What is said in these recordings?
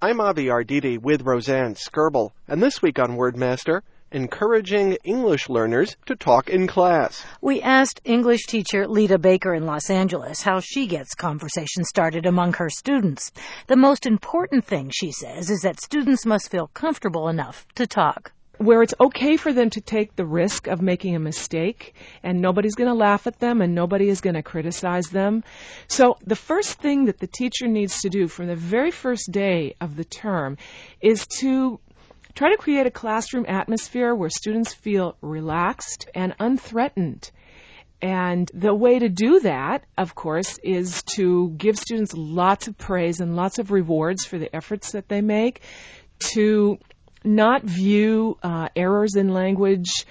I'm Avi Arditi with Roseanne Skirble, and this week on Wordmaster, encouraging English learners to talk in class. We asked English teacher Lita Baker in Los Angeles how she gets conversation started among her students. The most important thing, she says, is that students must feel comfortable enough to talk. Where it's okay for them to take the risk of making a mistake, and nobody's going to laugh at them and nobody is going to criticize them. So the first thing that the teacher needs to do from the very first day of the term is to try to create a classroom atmosphere where students feel relaxed and unthreatened. And the way to do that, of course, is to give students lots of praise and lots of rewards for the efforts that they make, to not view errors in language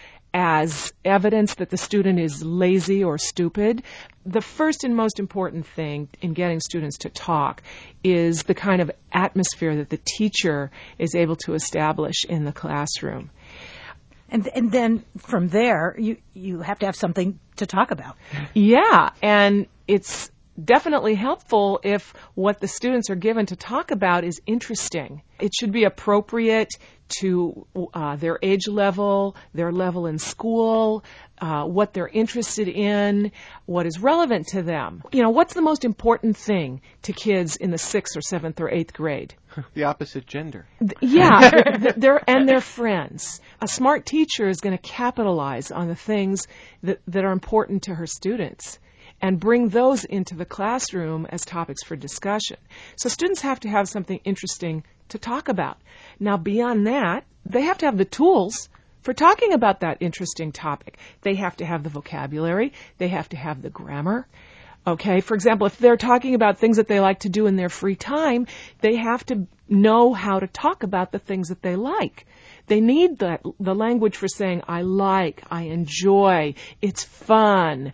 as evidence that the student is lazy or stupid. The first and most important thing in getting students to talk is the kind of atmosphere that the teacher is able to establish in the classroom. And then from there, you have to have something to talk about. Yeah, and it's definitely helpful if what the students are given to talk about is interesting. It should be appropriate to their age level, their level in school, what they're interested in, what is relevant to them. You know, what's the most important thing to kids in the 6th or 7th or 8th grade? The opposite gender. Yeah, their friends. A smart teacher is going to capitalize on the things that are important to her students and bring those into the classroom as topics for discussion. So students have to have something interesting to talk about. Now, beyond that, they have to have the tools for talking about that interesting topic. They have to have the vocabulary. They have to have the grammar. Okay, for example, if they're talking about things that they like to do in their free time, they have to know how to talk about the things that they like. They need the language for saying, I like, I enjoy, it's fun.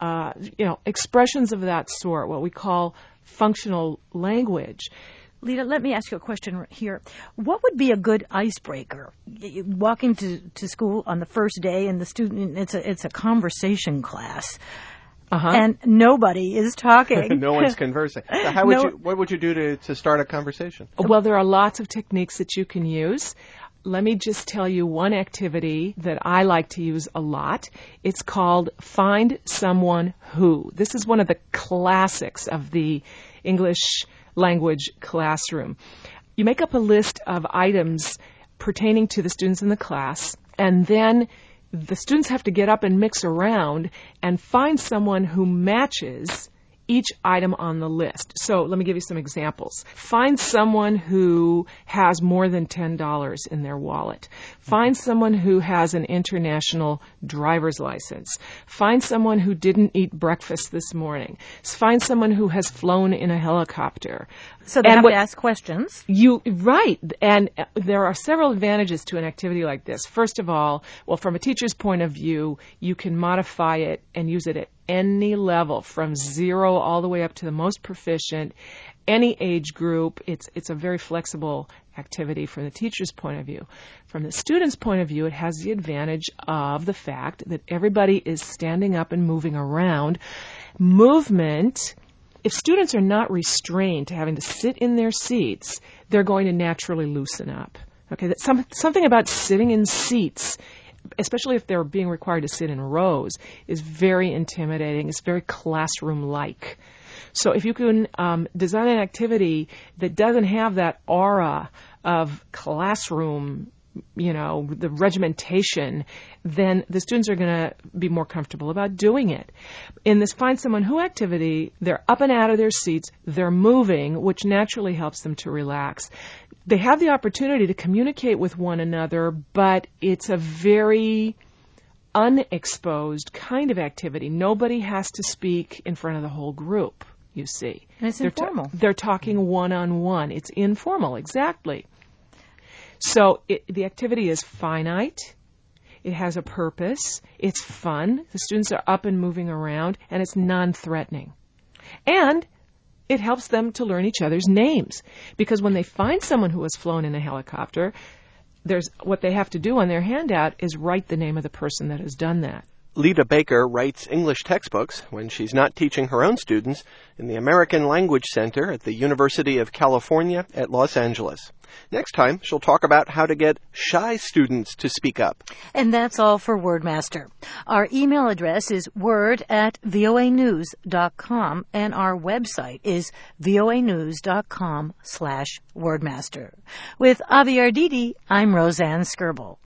Expressions of that sort, what we call functional language. Lita, let me ask you a question here. What would be a good icebreaker? Walking to school on the first day, and the student, it's a conversation class. And nobody is talking. No one's conversing. So what would you do to start a conversation? Well, there are lots of techniques that you can use. Let me just tell you one activity that I like to use a lot. It's called Find Someone Who. This is one of the classics of the English language classroom. You make up a list of items pertaining to the students in the class, and then the students have to get up and mix around and find someone who matches each item on the list. So let me give you some examples. Find someone who has more than $10 in their wallet. Find someone who has an international driver's license. Find someone who didn't eat breakfast this morning. Find someone who has flown in a helicopter. So they have to ask questions. Right. And there are several advantages to an activity like this. First of all, well, from a teacher's point of view, you can modify it and use it at any level, from 0 all the way up to the most proficient, any age group. It's a very flexible activity from the teacher's point of view. From the student's point of view, it has the advantage of the fact that everybody is standing up and moving around. Movement, if students are not restrained to having to sit in their seats, they're going to naturally loosen up. Okay, something about sitting in seats, especially if they're being required to sit in rows, is very intimidating. It's very classroom-like. So if you can design an activity that doesn't have that aura of classroom, the regimentation, then the students are going to be more comfortable about doing it. In this Find Someone Who activity, they're up and out of their seats, they're moving, which naturally helps them to relax. They have the opportunity to communicate with one another, but it's a very unexposed kind of activity. Nobody has to speak in front of the whole group, you see. And it's informal. They're talking one-on-one. It's informal, exactly. So the activity is finite. It has a purpose. It's fun. The students are up and moving around, and it's non-threatening. And it helps them to learn each other's names, because when they find someone who has flown in a helicopter, what they have to do on their handout is write the name of the person that has done that. Lita Baker writes English textbooks when she's not teaching her own students in the American Language Center at the University of California at Los Angeles. Next time, she'll talk about how to get shy students to speak up. And that's all for Wordmaster. Our email address is word@voanews.com, and our website is voanews.com/wordmaster. With Avi Arditi, I'm Roseanne Skirble.